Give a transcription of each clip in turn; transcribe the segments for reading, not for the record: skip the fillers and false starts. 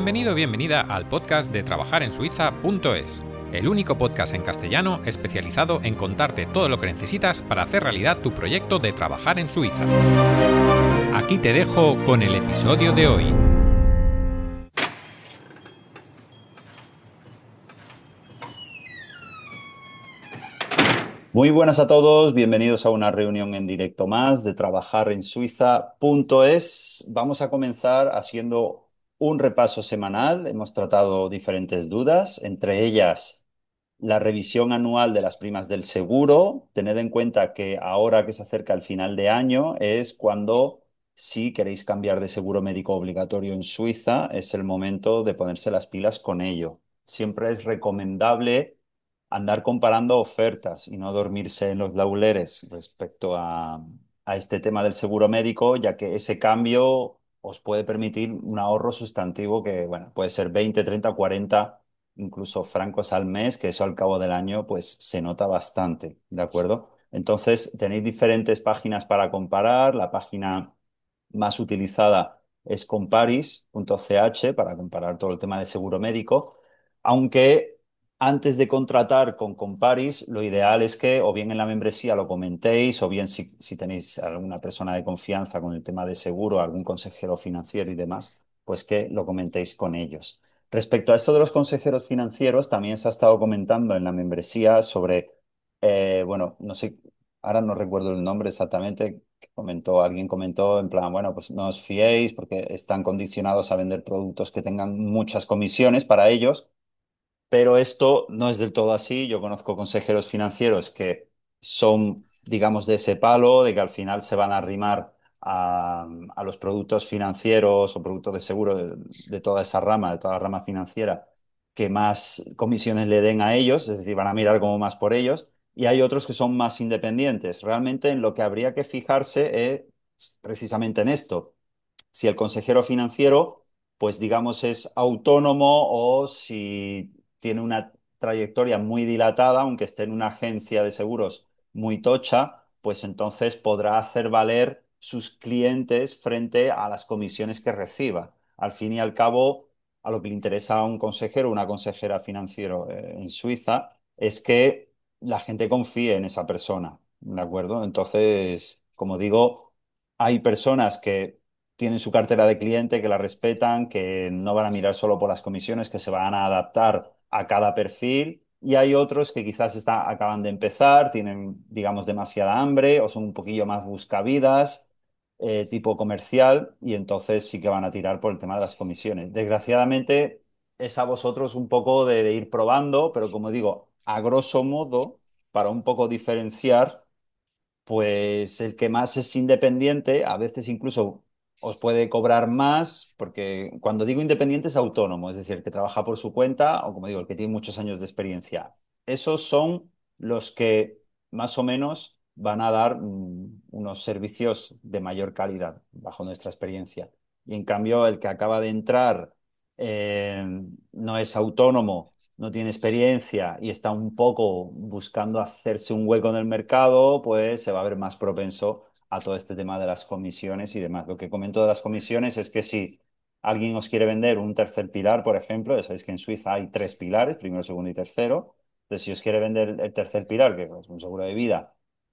Bienvenido o bienvenida al podcast de trabajarensuiza.es, el único podcast en castellano especializado en contarte todo lo que necesitas para hacer realidad tu proyecto de trabajar en Suiza. Aquí te dejo con el episodio de hoy. Muy buenas a todos, bienvenidos a una reunión en directo más de trabajarensuiza.es. Vamos a comenzar haciendo un repaso semanal. Hemos tratado diferentes dudas, entre ellas la revisión anual de las primas del seguro. Tened en cuenta que ahora que se acerca el final de año es cuando, si queréis cambiar de seguro médico obligatorio en Suiza, es el momento de ponerse las pilas con ello. Siempre es recomendable andar comparando ofertas y no dormirse en los laureles respecto a este tema del seguro médico, ya que ese cambio os puede permitir un ahorro sustantivo que, bueno, puede ser 20, 30, 40, incluso francos al mes, que eso al cabo del año pues se nota bastante, ¿de acuerdo? Entonces tenéis diferentes páginas para comparar. La página más utilizada es comparis.ch para comparar todo el tema de seguro médico, aunque antes de contratar con Comparis, lo ideal es que o bien en la membresía lo comentéis, o bien si tenéis alguna persona de confianza con el tema de seguro, algún consejero financiero y demás, pues que lo comentéis con ellos. Respecto a esto de los consejeros financieros, también se ha estado comentando en la membresía sobre, bueno, no sé, ahora no recuerdo el nombre exactamente, que alguien comentó en plan, bueno, pues no os fiéis porque están condicionados a vender productos que tengan muchas comisiones para ellos. Pero esto no es del todo así. Yo conozco consejeros financieros que son, digamos, de ese palo, de que al final se van a arrimar a los productos financieros o productos de seguro de toda esa rama, de toda la rama financiera, que más comisiones le den a ellos, es decir, van a mirar como más por ellos. Y hay otros que son más independientes. Realmente en lo que habría que fijarse es precisamente en esto. Si el consejero financiero, pues digamos, es autónomo o si tiene una trayectoria muy dilatada, aunque esté en una agencia de seguros muy tocha, pues entonces podrá hacer valer sus clientes frente a las comisiones que reciba. Al fin y al cabo, a lo que le interesa a un consejero o una consejera financiero en Suiza es que la gente confíe en esa persona, ¿de acuerdo? Entonces, como digo, hay personas que tienen su cartera de cliente, que la respetan, que no van a mirar solo por las comisiones, que se van a adaptar a cada perfil. Y hay otros que quizás acaban de empezar, tienen, digamos, demasiada hambre o son un poquillo más buscavidas, tipo comercial, y entonces sí que van a tirar por el tema de las comisiones. Desgraciadamente, es a vosotros un poco de ir probando, pero como digo, a grosso modo, para un poco diferenciar, pues el que más es independiente, a veces incluso os puede cobrar más, porque cuando digo independiente es autónomo, es decir, el que trabaja por su cuenta o, como digo, el que tiene muchos años de experiencia. Esos son los que más o menos van a dar unos servicios de mayor calidad, bajo nuestra experiencia. Y en cambio, el que acaba de entrar eh, no es autónomo, no tiene experiencia y está un poco buscando hacerse un hueco en el mercado, pues se va a ver más propenso a todo este tema de las comisiones y demás. Lo que comento de las comisiones es que si alguien os quiere vender un tercer pilar, por ejemplo, ya sabéis que en Suiza hay tres pilares, primero, segundo y tercero. Entonces, si os quiere vender el tercer pilar, que es un seguro de vida,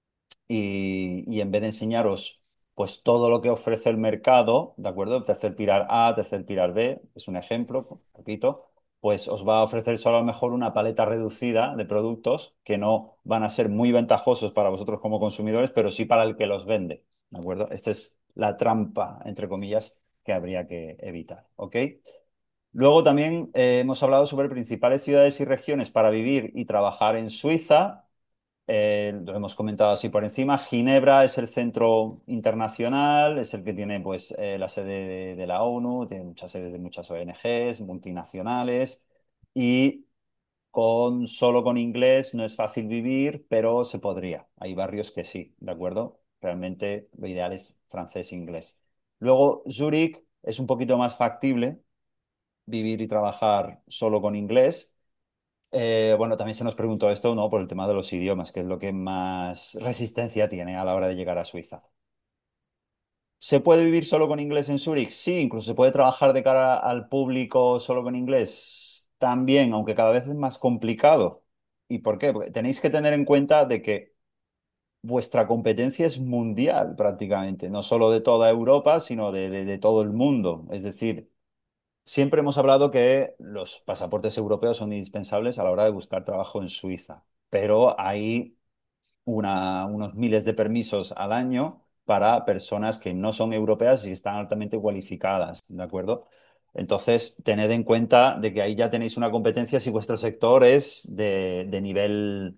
y en vez de enseñaros pues todo lo que ofrece el mercado, ¿de acuerdo? Tercer pilar A, tercer pilar B, es un ejemplo, repito, pues os va a ofrecer solo a lo mejor una paleta reducida de productos que no van a ser muy ventajosos para vosotros como consumidores, pero sí para el que los vende, ¿de acuerdo? Esta es la trampa, entre comillas, que habría que evitar, ¿ok? Luego también hemos hablado sobre principales ciudades y regiones para vivir y trabajar en Suiza. Lo hemos comentado así por encima. Ginebra es el centro internacional, es el que tiene pues, la sede de la ONU, tiene muchas sedes de muchas ONGs, multinacionales y solo con inglés no es fácil vivir, pero se podría. Hay barrios que sí, ¿de acuerdo? Realmente lo ideal es francés-inglés. Luego, Zúrich es un poquito más factible vivir y trabajar solo con inglés. Bueno, también se nos preguntó esto, ¿no? Por el tema de los idiomas, que es lo que más resistencia tiene a la hora de llegar a Suiza. ¿Se puede vivir solo con inglés en Zúrich? Sí, incluso se puede trabajar de cara al público solo con inglés. También, aunque cada vez es más complicado. ¿Y por qué? Porque tenéis que tener en cuenta de que vuestra competencia es mundial prácticamente, no solo de toda Europa, sino de todo el mundo. Es decir, siempre hemos hablado que los pasaportes europeos son indispensables a la hora de buscar trabajo en Suiza, pero hay unos miles de permisos al año para personas que no son europeas y están altamente cualificadas, ¿de acuerdo? Entonces, tened en cuenta de que ahí ya tenéis una competencia si vuestro sector es de nivel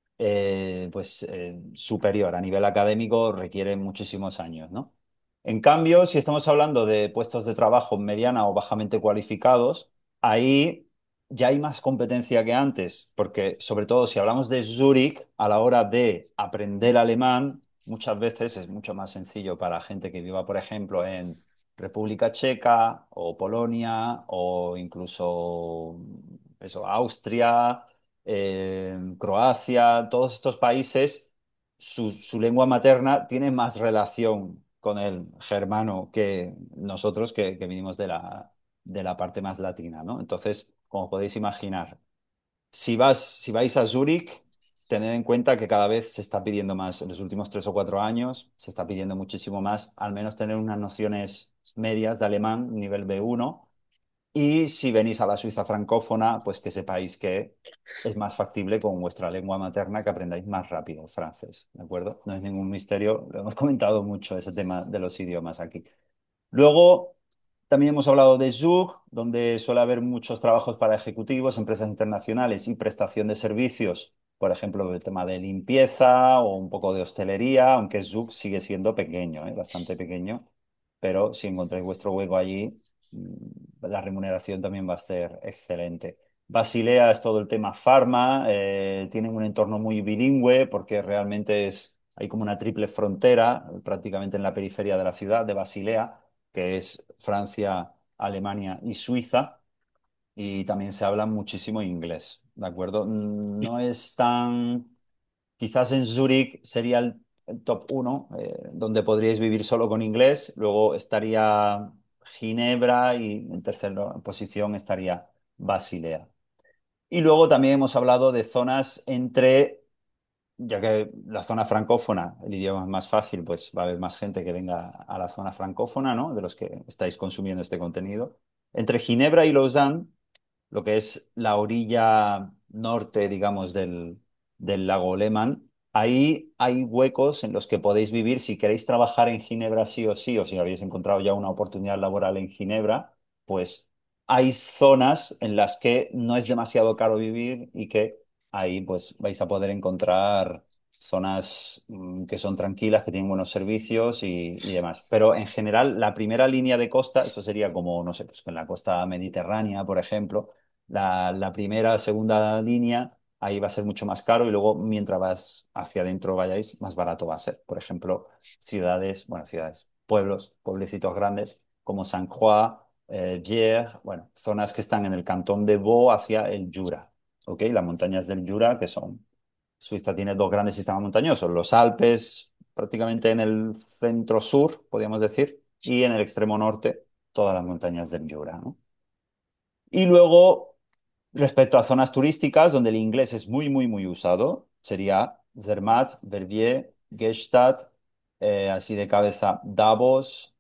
superior. A nivel académico requiere muchísimos años, ¿no? En cambio, si estamos hablando de puestos de trabajo mediana o bajamente cualificados, ahí ya hay más competencia que antes, porque sobre todo si hablamos de Zúrich, a la hora de aprender alemán, muchas veces es mucho más sencillo para gente que viva, por ejemplo, en República Checa o Polonia o incluso eso, Austria, Croacia, todos estos países, su lengua materna tiene más relación con el germano que nosotros, que venimos de la parte más latina, ¿no? Entonces, como podéis imaginar, si vais a Zúrich, tened en cuenta que cada vez se está pidiendo más, en los últimos 3 o 4 años, se está pidiendo muchísimo más, al menos tener unas nociones medias de alemán, nivel B1, y si venís a la Suiza francófona, pues que sepáis que es más factible con vuestra lengua materna que aprendáis más rápido el francés, ¿de acuerdo? No es ningún misterio, lo hemos comentado mucho ese tema de los idiomas aquí. Luego, también hemos hablado de Zug, donde suele haber muchos trabajos para ejecutivos, empresas internacionales y prestación de servicios, por ejemplo, el tema de limpieza o un poco de hostelería, aunque Zug sigue siendo pequeño, bastante pequeño, pero si encontráis vuestro hueco allí, la remuneración también va a ser excelente. Basilea es todo el tema farma, tienen un entorno muy bilingüe porque realmente hay como una triple frontera prácticamente en la periferia de la ciudad de Basilea, que es Francia, Alemania y Suiza, y también se habla muchísimo inglés, ¿de acuerdo? No es tan... Quizás en Zúrich sería el top uno, donde podríais vivir solo con inglés, luego estaría Ginebra y en tercera posición estaría Basilea. Y luego también hemos hablado de zonas entre, ya que la zona francófona, el idioma es más fácil, pues va a haber más gente que venga a la zona francófona, ¿no? De los que estáis consumiendo este contenido. Entre Ginebra y Lausanne, lo que es la orilla norte, digamos, del lago Lehmann, ahí hay huecos en los que podéis vivir si queréis trabajar en Ginebra sí o sí, o si habéis encontrado ya una oportunidad laboral en Ginebra, pues hay zonas en las que no es demasiado caro vivir y que ahí pues vais a poder encontrar zonas que son tranquilas, que tienen buenos servicios y demás. Pero en general, la primera línea de costa, eso sería como, no sé, pues en la costa mediterránea, por ejemplo, la primera, segunda línea, ahí va a ser mucho más caro y luego mientras vas hacia adentro vayáis, más barato va a ser. Por ejemplo, ciudades, pueblecitos grandes como San Juan, Bière, bueno, zonas que están en el cantón de Vaud hacia el Jura, ¿ok? Las montañas del Jura, que son... Suiza tiene dos grandes sistemas montañosos, los Alpes prácticamente en el centro sur, podríamos decir, y en el extremo norte, todas las montañas del Jura, ¿no? Y luego, respecto a zonas turísticas donde el inglés es muy, muy, muy usado, sería Zermatt, Verviers, Gstaad, así de cabeza, Davos,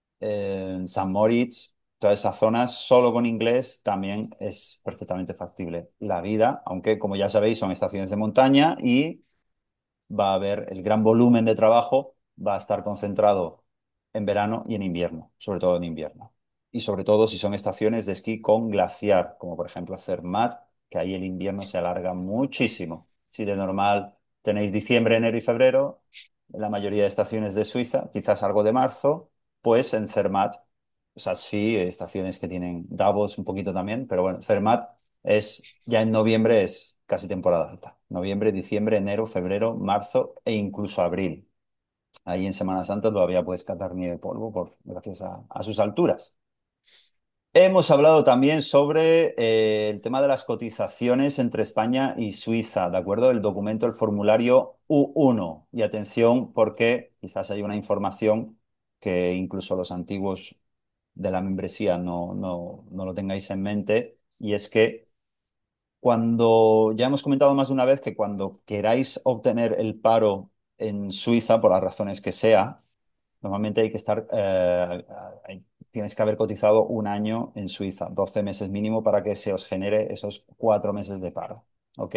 San Moritz, todas esas zonas solo con inglés también es perfectamente factible la vida, aunque como ya sabéis son estaciones de montaña y va a haber el gran volumen de trabajo, va a estar concentrado en verano y en invierno, sobre todo en invierno. Y sobre todo si son estaciones de esquí con glaciar, como por ejemplo Zermatt, que ahí el invierno se alarga muchísimo. Si de normal tenéis diciembre, enero y febrero, en la mayoría de estaciones de Suiza, quizás algo de marzo, pues en Zermatt, Saas-Fee, estaciones que tienen Davos un poquito también, pero bueno, Zermatt ya en noviembre es casi temporada alta. Noviembre, diciembre, enero, febrero, marzo e incluso abril. Ahí en Semana Santa todavía puedes catar nieve polvo gracias a sus alturas. Hemos hablado también sobre el tema de las cotizaciones entre España y Suiza, ¿de acuerdo? El documento, el formulario U1. Y atención, porque quizás hay una información que incluso los antiguos de la membresía no lo tengáis en mente, y es que ya hemos comentado más de una vez que cuando queráis obtener el paro en Suiza, por las razones que sea, normalmente hay que estar, tienes que haber cotizado un año en Suiza, 12 meses mínimo para que se os genere esos 4 meses de paro. ¿Ok?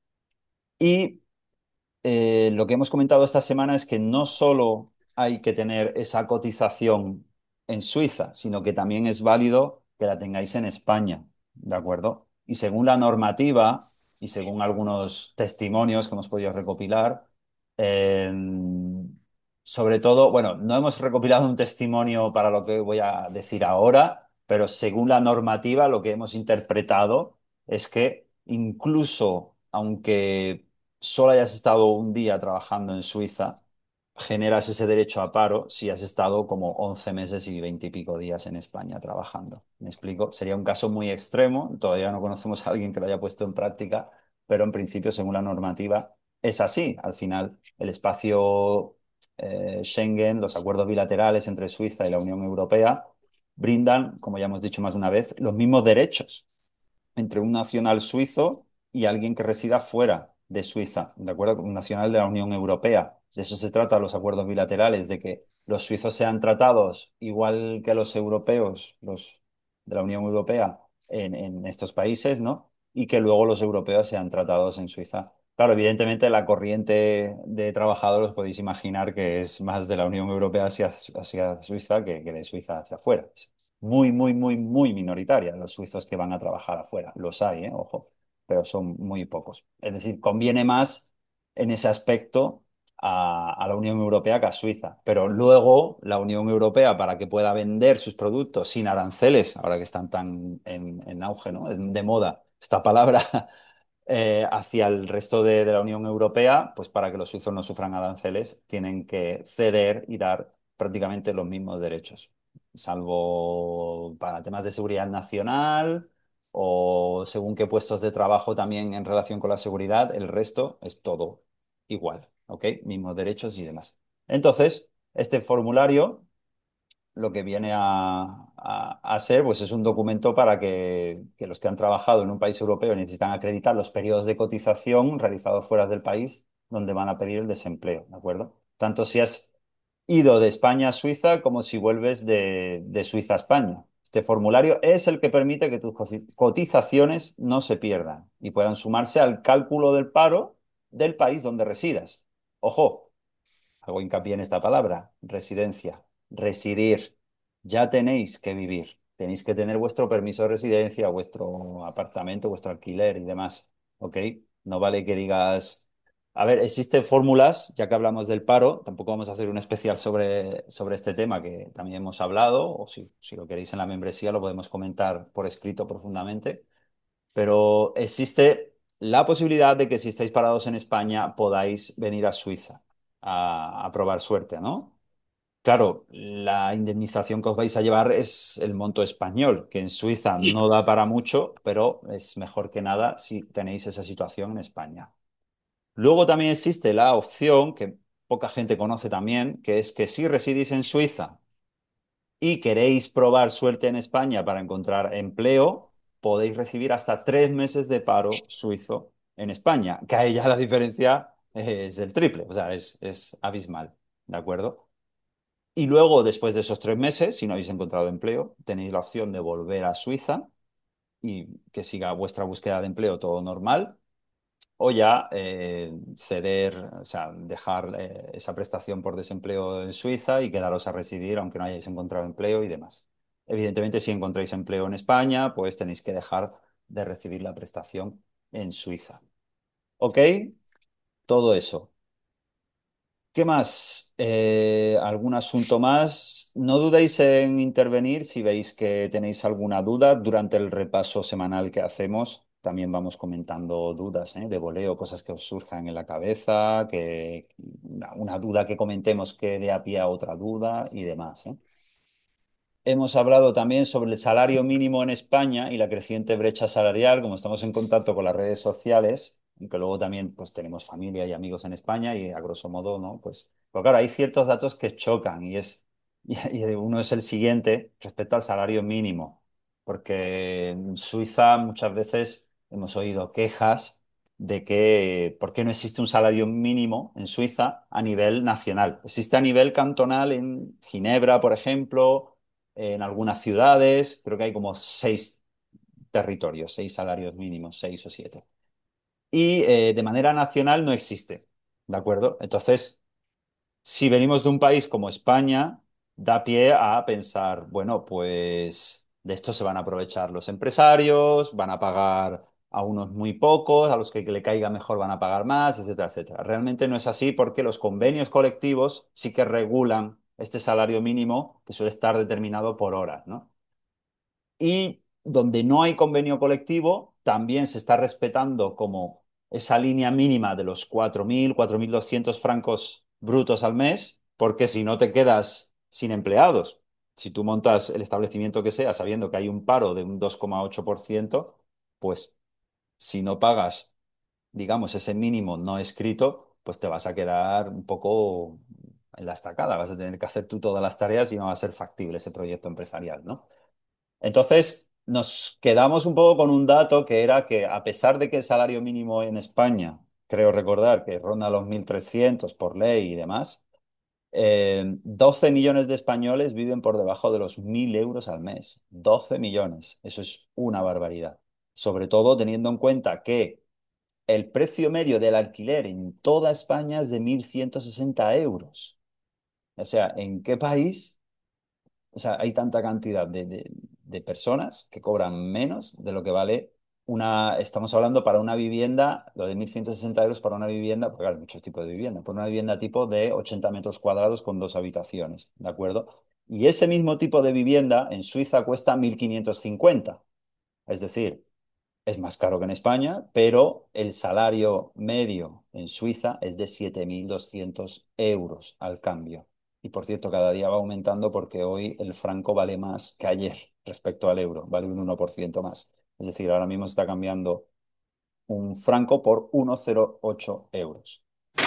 Y lo que hemos comentado esta semana es que no solo hay que tener esa cotización en Suiza, sino que también es válido que la tengáis en España, ¿de acuerdo? Y según la normativa y según algunos testimonios que hemos podido recopilar, eh, sobre todo, bueno, no hemos recopilado un testimonio para lo que voy a decir ahora, pero según la normativa, lo que hemos interpretado es que incluso aunque solo hayas estado un día trabajando en Suiza, generas ese derecho a paro si has estado como 11 meses y 20 y pico días en España trabajando. ¿Me explico? Sería un caso muy extremo, todavía no conocemos a alguien que lo haya puesto en práctica, pero en principio, según la normativa, es así. Al final, el espacio Schengen, los acuerdos bilaterales entre Suiza y la Unión Europea, brindan, como ya hemos dicho más de una vez, los mismos derechos entre un nacional suizo y alguien que resida fuera de Suiza, ¿de acuerdo? Un nacional de la Unión Europea. De eso se trata los acuerdos bilaterales, de que los suizos sean tratados igual que los europeos, los de la Unión Europea, en estos países, ¿no? Y que luego los europeos sean tratados en Suiza. Claro, evidentemente la corriente de trabajadores podéis imaginar que es más de la Unión Europea hacia Suiza que de Suiza hacia afuera. Muy, muy, muy, muy minoritaria los suizos que van a trabajar afuera. Los hay, ojo, pero son muy pocos. Es decir, conviene más en ese aspecto a la Unión Europea que a Suiza. Pero luego la Unión Europea, para que pueda vender sus productos sin aranceles, ahora que están tan en auge, ¿no? De moda esta palabra, hacia el resto de la Unión Europea, pues para que los suizos no sufran aranceles, tienen que ceder y dar prácticamente los mismos derechos, salvo para temas de seguridad nacional o según qué puestos de trabajo también en relación con la seguridad, el resto es todo igual, ¿ok? Mismos derechos y demás. Entonces, este formulario lo que viene a ser, pues es un documento para que los que han trabajado en un país europeo necesitan acreditar los periodos de cotización realizados fuera del país donde van a pedir el desempleo, ¿de acuerdo? Tanto si has ido de España a Suiza como si vuelves de Suiza a España. Este formulario es el que permite que tus cotizaciones no se pierdan y puedan sumarse al cálculo del paro del país donde residas. Ojo, hago hincapié en esta palabra, residencia, residir. Ya tenéis que vivir, tenéis que tener vuestro permiso de residencia, vuestro apartamento, vuestro alquiler y demás, ¿ok? No vale que digas... A ver, existen fórmulas, ya que hablamos del paro, tampoco vamos a hacer un especial sobre este tema que también hemos hablado, o si lo queréis en la membresía lo podemos comentar por escrito profundamente, pero existe la posibilidad de que si estáis parados en España podáis venir a Suiza a probar suerte, ¿no? Claro, la indemnización que os vais a llevar es el monto español, que en Suiza no da para mucho, pero es mejor que nada si tenéis esa situación en España. Luego también existe la opción, que poca gente conoce también, que es que si residís en Suiza y queréis probar suerte en España para encontrar empleo, podéis recibir hasta 3 meses de paro suizo en España, que ahí ya la diferencia es el triple, o sea, es abismal, ¿de acuerdo? Y luego, después de esos 3 meses, si no habéis encontrado empleo, tenéis la opción de volver a Suiza y que siga vuestra búsqueda de empleo todo normal, o ya ceder, o sea, dejar esa prestación por desempleo en Suiza y quedaros a residir aunque no hayáis encontrado empleo y demás. Evidentemente, si encontráis empleo en España, pues tenéis que dejar de recibir la prestación en Suiza. ¿Ok? Todo eso. ¿Qué más? ¿Algún asunto más? No dudéis en intervenir si veis que tenéis alguna duda durante el repaso semanal que hacemos. También vamos comentando dudas, de voleo, cosas que os surjan en la cabeza, que una duda que comentemos que dé a pie a otra duda y demás, ¿eh? Hemos hablado también sobre el salario mínimo en España y la creciente brecha salarial, como estamos en contacto con las redes sociales, aunque luego también pues, tenemos familia y amigos en España y a grosso modo, ¿no? Pues, pero claro, hay ciertos datos que chocan y es y uno es el siguiente respecto al salario mínimo, porque en Suiza muchas veces hemos oído quejas de que por qué no existe un salario mínimo en Suiza a nivel nacional. Existe a nivel cantonal en Ginebra, por ejemplo, en algunas ciudades, creo que hay como 6 territorios, 6 salarios mínimos, 6 o 7. Y de manera nacional no existe, ¿de acuerdo? Entonces, si venimos de un país como España, da pie a pensar, bueno, pues de esto se van a aprovechar los empresarios, van a pagar a unos muy pocos, a los que le caiga mejor van a pagar más, etcétera, etcétera. Realmente no es así porque los convenios colectivos sí que regulan este salario mínimo que suele estar determinado por horas, ¿no? Y donde no hay convenio colectivo, también se está respetando como esa línea mínima de los 4.000, 4.200 francos brutos al mes, porque si no te quedas sin empleados. Si tú montas el establecimiento que sea sabiendo que hay un paro de un 2,8%, pues si no pagas, digamos, ese mínimo no escrito, pues te vas a quedar un poco en la estacada. Vas a tener que hacer tú todas las tareas y no va a ser factible ese proyecto empresarial, ¿no? Entonces, nos quedamos un poco con un dato que era que a pesar de que el salario mínimo en España, creo recordar que ronda los 1.300 por ley y demás, 12 millones de españoles viven por debajo de los 1.000 euros al mes. 12 millones. Eso es una barbaridad. Sobre todo teniendo en cuenta que el precio medio del alquiler en toda España es de 1.160 euros. O sea, ¿en qué país? O sea, hay tanta cantidad de personas que cobran menos de lo que vale estamos hablando para una vivienda, lo de 1.160 euros para una vivienda, porque hay muchos tipos de vivienda, por una vivienda tipo de 80 metros cuadrados con 2 habitaciones, ¿de acuerdo? Y ese mismo tipo de vivienda en Suiza cuesta 1.550. Es decir, es más caro que en España, pero el salario medio en Suiza es de 7.200 euros al cambio. Y por cierto, cada día va aumentando porque hoy el franco vale más que ayer respecto al euro, vale un 1% más. Es decir, ahora mismo se está cambiando un franco por 1,08 euros.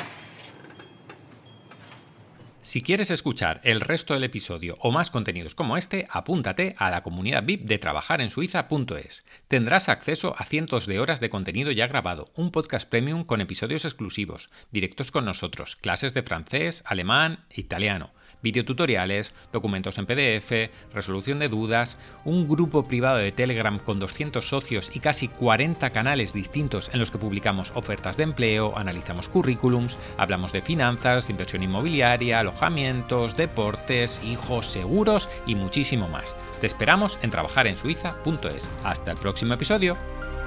Si quieres escuchar el resto del episodio o más contenidos como este, apúntate a la comunidad VIP de trabajarensuiza.es. Tendrás acceso a cientos de horas de contenido ya grabado, un podcast premium con episodios exclusivos, directos con nosotros, clases de francés, alemán e italiano, videotutoriales, documentos en PDF, resolución de dudas, un grupo privado de Telegram con 200 socios y casi 40 canales distintos en los que publicamos ofertas de empleo, analizamos currículums, hablamos de finanzas, inversión inmobiliaria, alojamientos, deportes, hijos, seguros y muchísimo más. Te esperamos en trabajarensuiza.es. Hasta el próximo episodio.